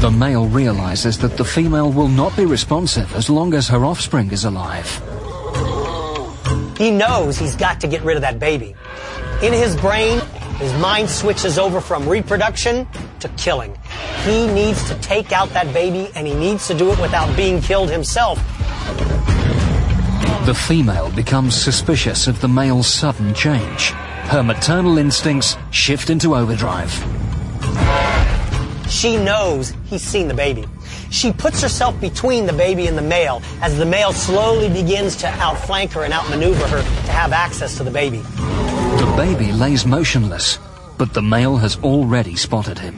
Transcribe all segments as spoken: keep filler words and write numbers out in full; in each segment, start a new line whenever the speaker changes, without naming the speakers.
The male realizes that the female will not be responsive as long as her offspring is alive.
He knows he's got to get rid of that baby. In his brain, his mind switches over from reproduction to killing. He needs to take out that baby, and he needs to do it without being killed himself.
The female becomes suspicious of the male's sudden change. Her maternal instincts shift into overdrive.
She knows he's seen the baby. She puts herself between the baby and the male as the male slowly begins to outflank her and outmaneuver her to have access to the baby.
The baby lays motionless, but the male has already spotted him.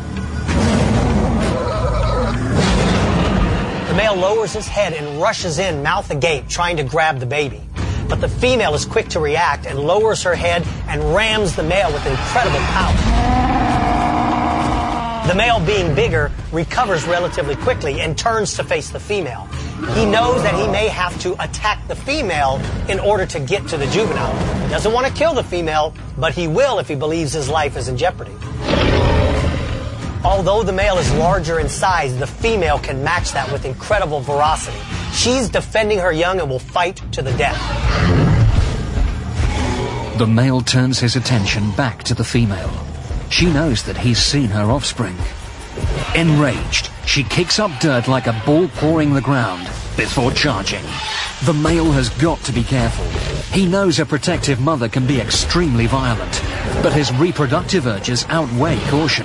The male lowers his head and rushes in, mouth agape, trying to grab the baby. But the female is quick to react and lowers her head and rams the male with incredible power. The male, being bigger, recovers relatively quickly and turns to face the female. He knows that he may have to attack the female in order to get to the juvenile. He doesn't want to kill the female, but he will if he believes his life is in jeopardy. Although the male is larger in size, the female can match that with incredible ferocity. She's defending her young and will fight to the death.
The male turns his attention back to the female. She knows that he's seen her offspring. Enraged, she kicks up dirt like a ball pawing the ground before charging. The male has got to be careful. He knows a protective mother can be extremely violent, but his reproductive urges outweigh caution.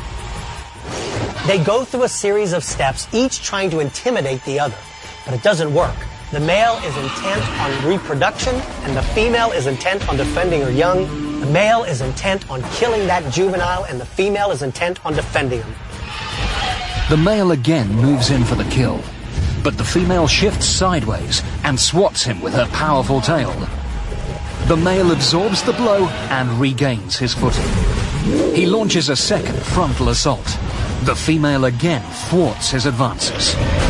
They go through a series of steps, each trying to intimidate the other, but it doesn't work. The male is intent on reproduction, and the female is intent on defending her young. The male is intent on killing that juvenile, and the female is intent on defending him.
The male again moves in for the kill, but the female shifts sideways and swats him with her powerful tail. The male absorbs the blow and regains his footing. He launches a second frontal assault. The female again thwarts his advances.